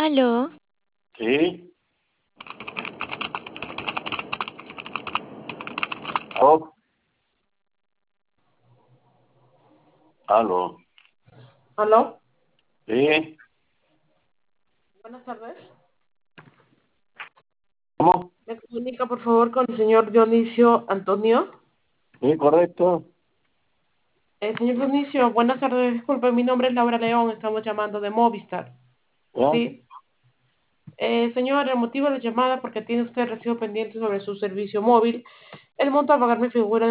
Aló, Sí, oh, aló, ¿Aló? sí, Buenas tardes. ¿cómo? Me comunica, por favor, con el señor Dionisio Antonio. Sí, correcto, Señor Dionisio, buenas tardes. Disculpe, mi nombre es Laura León. Estamos llamando de Movistar. ¿ya? Sí. Señor, el motivo de la llamada porque tiene usted recibo pendiente sobre su servicio móvil. El monto a pagar me figura